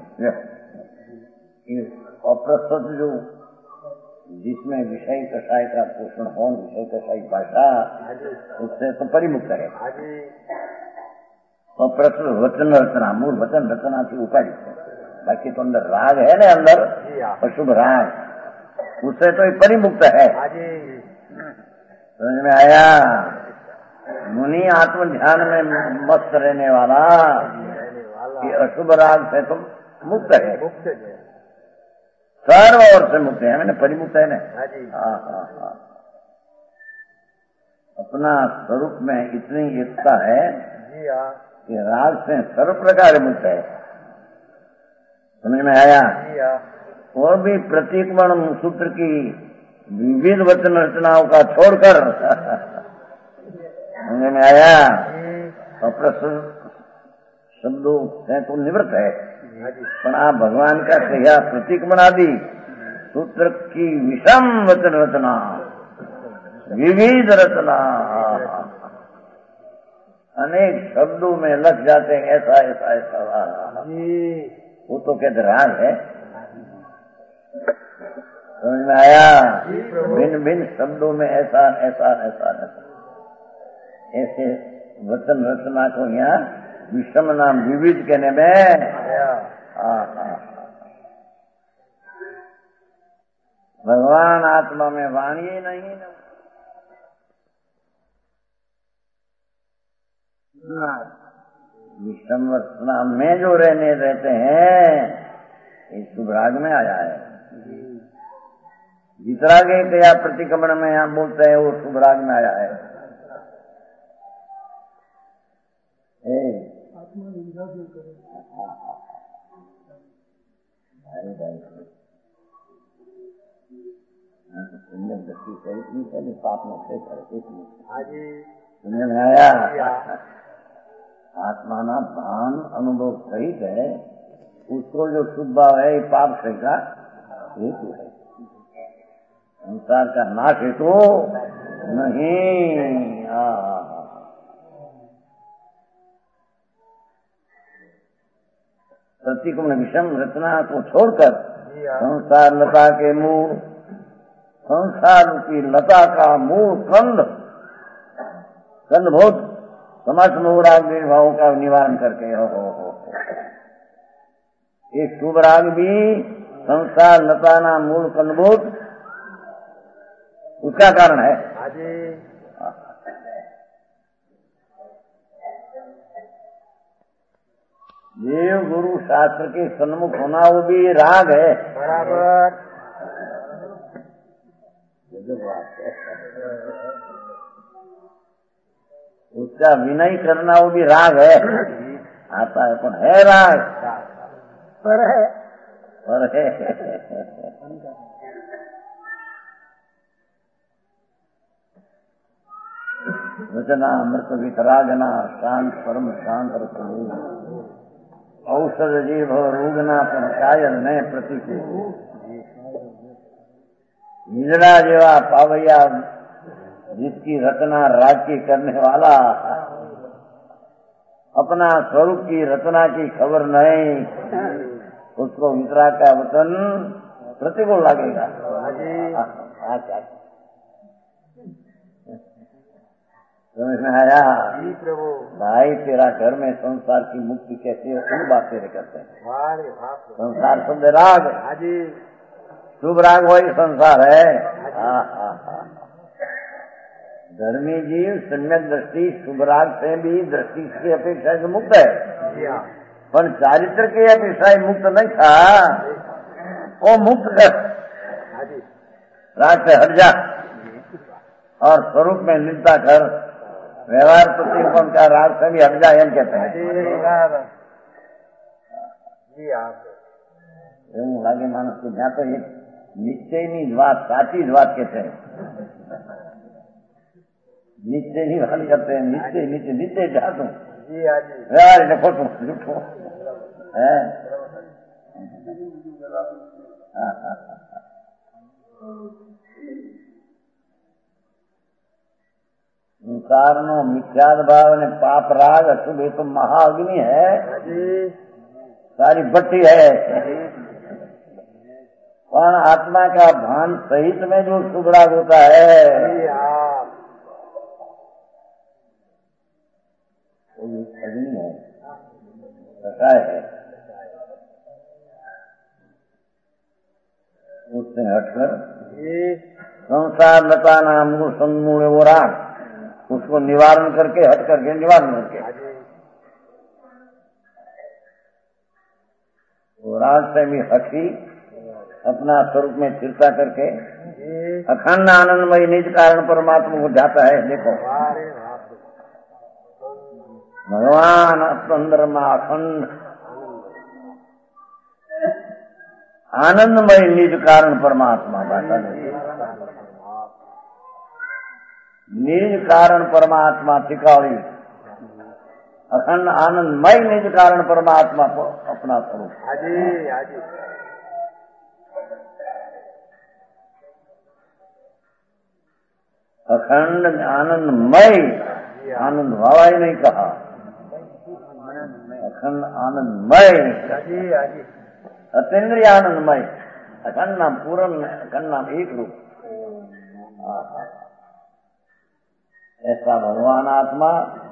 अप्रस्तुत जो जिसमें विषय कषाय का पोषण हो, विषय कषाय भाषा, उससे तो परिमुक्त है। अप्रस्तुत वचन रचना, मूल वचन रचना की उपाधि है। बाकी तो अंदर राग है ना, अंदर अशुभ राग, उससे तो परिमुक्त है। समझ में आया? मुनि आत्म ध्यान में मस्त रहने वाला ये अशुभ राग से तो मुक्त है, सर्व और से मुक्त है। मैंने परिमुक्त है ना। अपना स्वरूप में इतनी एकता है कि राग से सर्व प्रकार मुक्त है। समझ में आया? और भी प्रतीकमण सूत्र की विविध वचन रचनाओं का छोड़कर समझ में आया? अप्रस्तुत शब्दों से तो निवृत्त है, पर आप भगवान का कहा प्रतीक बना दी सूत्र की विषम वचन रचना, विविध रचना, अनेक शब्दों में लग जाते हैं। ऐसा ऐसा ऐसा वो तो कहते राग है। समझ में आया? भिन्न भिन्न शब्दों में ऐसा ऐसा ऐसा ऐसे वचन रचना को यहाँ विषम नाम विविध कहने में भगवान आत्मा में वाणी ही नहीं ना। विषम रचना में जो रहते हैं ये शुभराग में आया है। वितराग या प्रतिक्रमण में यहाँ बोलते हैं वो शुभराग में आया है। आत्मा निंदा जो करे दृष्टि सहित नहीं पहले पाप में से करके सुनने में आया। आत्मा ना भान अनुभव सहित है, उसको जो शुभ भाव है पाप से का हेतु है। संसार का नाश है तो नहीं। प्रतिकुम्भ विषम रचना को छोड़कर संसार लता के मूल, संसार की लता का मूल कंदभूत समस्त मोहराग भावों का निवारण करके हो। एक शुभ राग भी संसार लता ना मूल कंदभूत उसका कारण है। देव गुरु शास्त्र के सन्मुख होना वो भी राग है। बराबर। उसका विनय करना वो भी राग है। आता है पर है राग, पर है वचना अमृत वितरागना शांत परम शांत रसो औषध जीव रोगना पंचायन नए प्रतिकूल निजरा जेवा पावैया जिसकी रचना राज्य करने वाला अपना स्वरूप की रचना की खबर नहीं, उसको वितरा का वचन प्रतिकूल लगेगा। समझ में आया? जी प्रभु। भाई तेरा घर में संसार की मुक्ति कैसे है, उन बात तेरे करते हैं। संसार शुद्ध राग, शुभ राग वही संसार है। धर्मी जीव सम्यक दृष्टि शुभ राग से भी दृष्टि की अपेक्षा से मुक्त है, पर चारित्र की अपेक्षा मुक्त नहीं था। वो मुक्त कर राग से हट जा और स्वरूप में निष्ठा कर, व्यवहार प्रतिकोण का राग से भी हट जाए कहते हैं। એવું લાગે માણસ કે જ્યાં તો એક નિશ્ચયની જ વાત, સાચી જ વાત कहते हैं, નિશ્ચયની વાત करते हैं, નિશ્ચય નીચે નિશ્ચય જાતું વ્યવહાર એટલે ખોટું જૂઠું હે। संसार नो मिथ्याद भाव ने पाप राग अशुभ तो महाअग्नि है, सारी भट्टी है। पर आत्मा का भान सहित में जो शुभ राग होता है वो अग्नि है, कटाय है। उससे हटकर संसार लता नाम को सम्मूल वो राग, उसको निवारण करके हट करके निवारण करके वो राग से भी हटी अपना स्वरूप में स्थिरता करके अखंड आनंदमय निज कारण परमात्मा को जाता है। देखो भगवान अंदर में अखंड आनंदमय निज कारण परमात्मा बाता निज कारण परमात्मा टिकावी अखंड आनंदमय निज कारण परमात्मा को अपना स्वरूप। अखंड आनंदमय, आनंद भावा ही नहीं कहा, अखंड आनंदमय, अतीन्द्रिय आनंदमय, अखंड नाम पूर्ण, अखंड नाम एक रूप। ऐसा भगवान आत्मा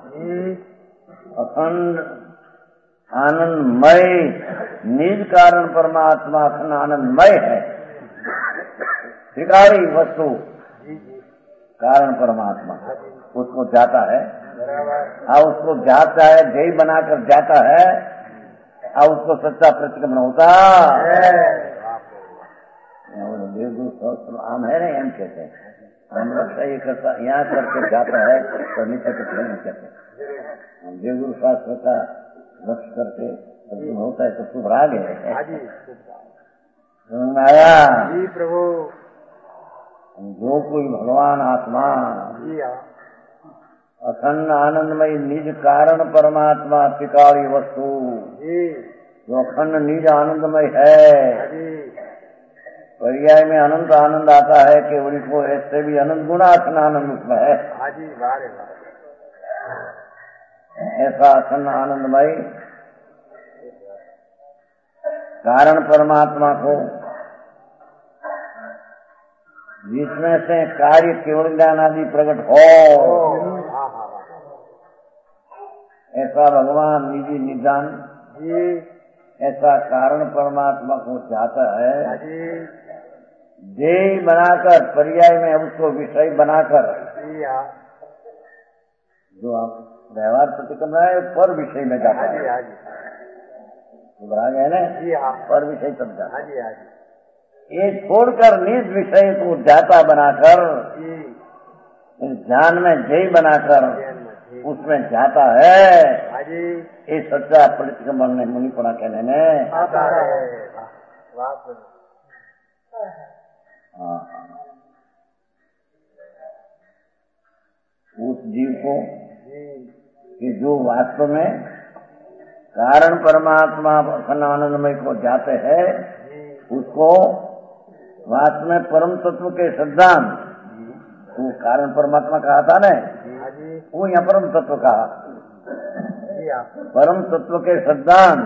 अखंड आनंदमय निज कारण परमात्मा अखंड आनंदमय है। त्रिकारी वस्तु कारण परमात्मा उसको जाता है और उसको जाता है, जय बनाकर जाता है और उसको सच्चा प्रतिक्रमण होता है। आम है ना, एम कहते हैं हम रक्षा ये करता यहाँ करके जाता है तो नीचे कुछ नहीं कहते। देवगुरु शास्त्र का लक्ष्य करके अर्जुन होता है तो शुभ राग है। आया जी प्रभु। जो कोई भगवान आत्मा अखंड आनंदमय निज कारण परमात्मा त्रिकाली वस्तु जो अखंड निज आनंदमय है पर्याय में अनंत आनंद आता है केवल को, ऐसे भी अनंत गुणा अखंड आनंद उसमें है। हाजी वारे ऐसा अखंड आनंदमय कारण परमात्मा को, जिसमें से कार्य केवल ज्ञान आदि प्रकट हो, ऐसा भगवान निजी निदान ऐसा कारण परमात्मा को चाहता है। ध्येय बनाकर पर्याय में उसको विषय बनाकर जो आप व्यवहार प्रतिक्रम है पर विषय में जाता है, है ना, पर विषय तब जाता है। ये छोड़कर निज विषय को जाता बनाकर, ध्यान में ध्येय बनाकर उसमें जाता है। ये सच्चा प्रतिक्रमण ने मुनिपणा कहने में आता है। उस जीव को कि जो वास्तव में कारण परमात्मा अखंड आनंदमय को जाते हैं, उसको वास्तव में परम तत्व के सिद्धांत, वो कारण परमात्मा कहा था ना, वो यहाँ परम तत्व कहा, परम तत्व के सिद्धांत।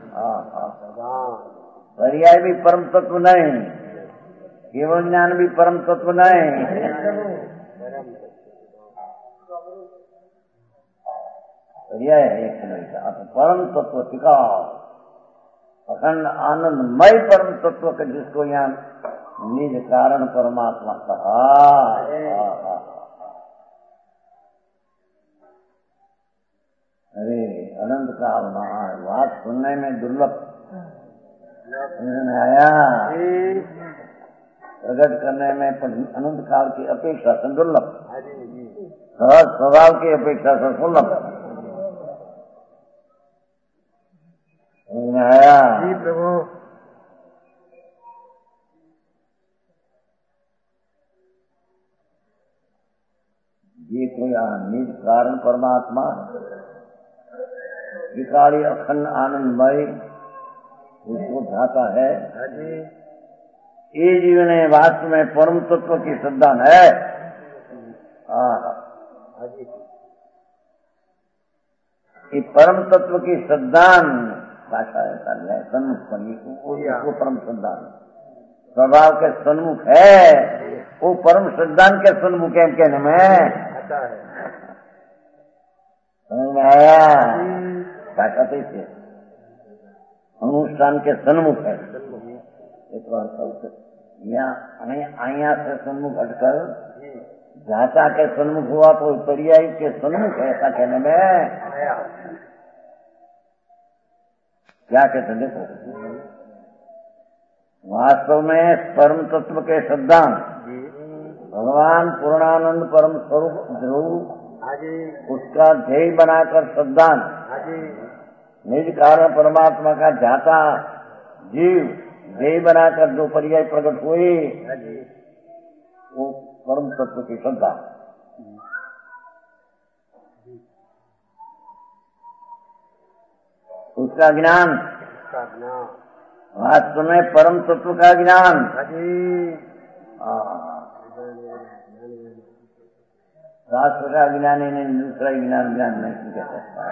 पर्याय भी परम तत्व नहीं, केवल ज्ञान भी परम तत्व नहीं, पर्याय है एक परम तत्व टिकाओ अखंड आनंदमय परम तत्व के, जिसको यहाँ निज कारण परमात्मा कहा। अरे अनंत काल महान बात सुनने में दुर्लभ आया, प्रकट करने में अनंत काल की अपेक्षा से दुर्लभ, सहज स्वभाव की अपेक्षा से सुलभ आया। जी प्रभु। ये कोई निज कारण परमात्मा विकारी अखंड आनंदमय उसको चाहता है। ये जीवन वास्तव में परम तत्व की श्रद्धा है। ये परम तत्व की श्रद्धान भाषा है, सन्मुख वो परम श्रद्धान स्वभाव के सन्मुख है, वो परम श्रद्धान के सन्मुख है कहने में आया। भाषा तो इसे अनुष्ठान के सन्मुख है। यहाँ से सन्मुख हटकर भाषा के सन्मुख हुआ तो पर्याय के सन्मुख है, ऐसा कहने में क्या कहते हैं? देखो वास्तव में परम तत्व के सिद्धांत भगवान पूर्णानंद परम स्वरूप ध्रुव उसका ध्येय बनाकर सिद्धांत निज कारण परमात्मा का जाता जीव ध्येय बनाकर जो पर्याय प्रकट हुए वो परम तत्व की श्रद्धा। उसका ज्ञान वास्तव में परम तत्व का ज्ञान। शास्त्र का ज्ञान ही नहीं, दूसरा ज्ञान नहीं कह सकता।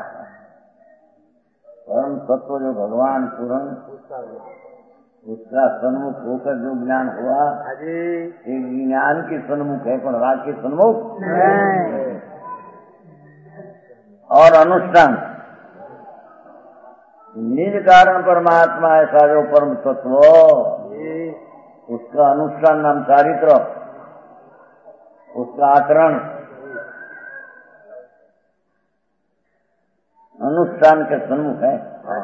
परम तत्व जो भगवान पूर्ण उसका सन्मुख होकर जो ज्ञान हुआ, एक ज्ञान की सन्मुख है, पर राज के सन्मुख और अनुष्ठान निज कारण परमात्मा ऐसा जो परम तत्व उसका अनुष्ठान नाम चारित्र, उसका आचरण अनुष्ठान के सन्मुख है।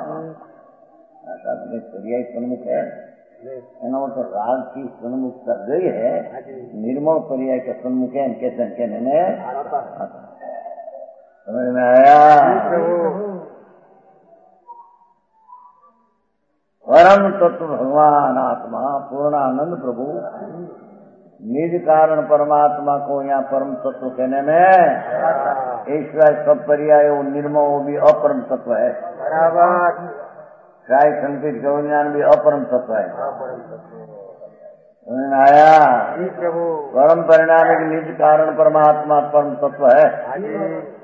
पर्याय सन्मुख है, तो राग की सन्मुख कर गई है, निर्मल पर्याय के सन्मुख है। कैसे कहने समझ में आया? परम तत्व भगवान आत्मा पूर्णानंद प्रभु निज कारण परमात्मा को यहाँ परम तत्व कहने में ईश्वर सब पर्याय वो निर्मल वो भी अपरम तत्व है। बराबर। काय संकेत ज्ञान भी अपरम तत्व है। समझ आया? जी प्रभु। परम परिणामिक निज कारण परमात्मा परम तत्व है। हाँ जी।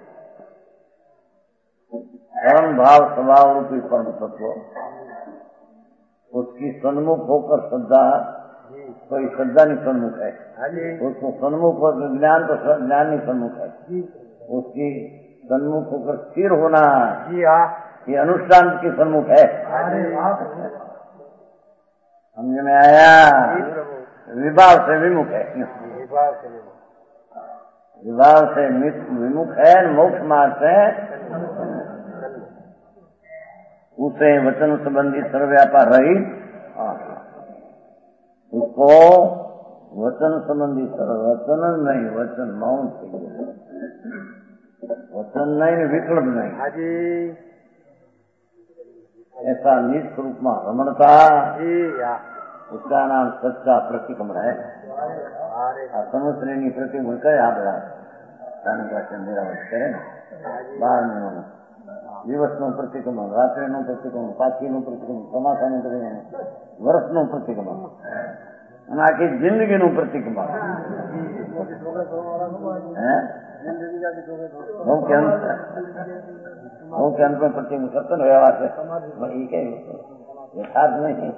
परम भाव स्वभाव रूपी परम तत्व, उसकी सन्मुख होकर श्रद्धा, कोई श्रद्धा नहीं सन्मुख है। हाँ जी। उसको सन्मुख होकर ज्ञान तो ज्ञान नहीं सन्मुख है। उसकी सन्मुख होकर स्थिर होना जी हाँ। ये अनुष्ठान की सन्मुख है। अरे समझ में आया? जी प्रभु। विभाव से विमुख है। विभाव से विमुख। विभाव से विमुख है, मोक्ष मार्ग से उसे वचन संबंधी सर्व व्यापार रहित, उसको वचन संबंधी सर्व, वचन नहीं, वचन मौन चाहिए, वचन नहीं, विकल्प नहीं। हाँ जी। ऐसा निज स्वरूप में रमणता, जी हाँ। उसका नाम सच्चा प्रतिक्रमण है। अरे समश्रेणी प्रतिक्रमण करे आप मेरा करे ना 12 મહિનાનું દિવસનું પ્રતિક્રમણ, રાત્રિનું પ્રતિક્રમણ, પાછીનું પ્રતિક્રમણ, ચોમાસાનું પ્રતિક્રમણ, વર્ષનું પ્રતિક્રમણ અને આખી જિંદગીનું પ્રતિક્રમણ. હું કે અંત में પ્રતિક્રમણ કરતો ને વ્યવહાર છે એ કઈ યથાર્થ નહીં.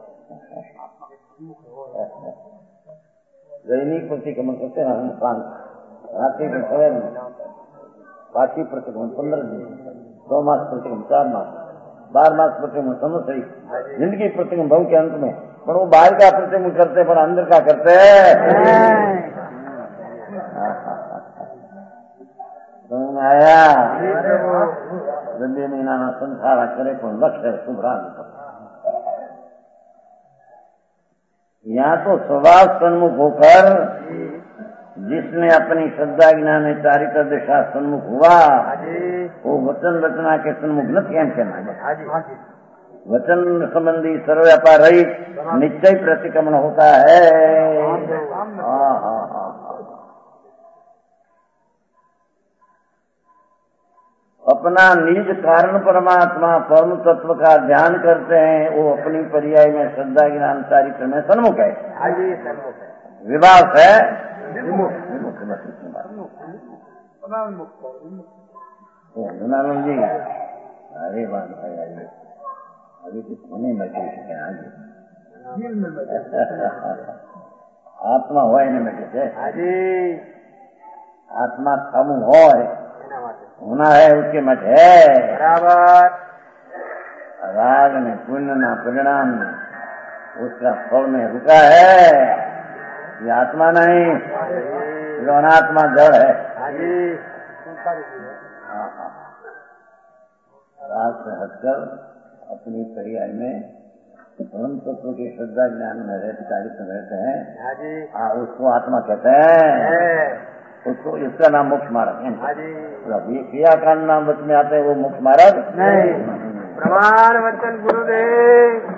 दैनिक प्रतिक्रमण करते हैं हम शांत, रात्रि के सवेर में पाठी प्रतिक्रमण 15 दिन, 2 मास प्रतिक्रमण, 4 मास, 12 मास प्रतिक्रमण, समझ सही जिंदगी प्रतिक्रमण भाव के अंत में. पर वो बाहर का प्रतिक्रमण करते पर अंदर का करते आया. गंदे महीना संसार करे पण लक्ष्य शुभराग. यहाँ तो स्वभाव सन्मुख होकर जिसने अपनी श्रद्धा ज्ञान चारित्र दिशा सन्मुख हुआ वो वचन रचना के सन्मुख न केम कहना. वचन संबंधी सर्व व्यापार रहित निश्चय प्रतिक्रमण होता है. अपना निज कारण परमात्मा परम तत्व का ध्यान करते हैं, वो अपनी पर्याय में श्रद्धा ज्ञान चारित्र में सन्मुख है. विभाव है विमुख. गुणानंद जी अरे बात भाई अभी कुछ होने में आत्मा हो बैठे थे. आत्मा कम हो होना है उसके मत है बराबर. राग ने पुण्य ना परिणाम में उसका फल में रुका है. ये आत्मा नहीं, जो अनात्मा जड़ है. राग से हटकर अपनी पर्याय में परम तत्व की श्रद्धा ज्ञान में रहते चारित्र रहते हैं. उसको आत्मा कहते हैं. उसको इसका नाम मोक्ष मार्ग है. ये क्रियाकांड नाम वचन में आते हैं वो मोक्ष मार्ग नहीं. प्रमाण वचन गुरुदेव.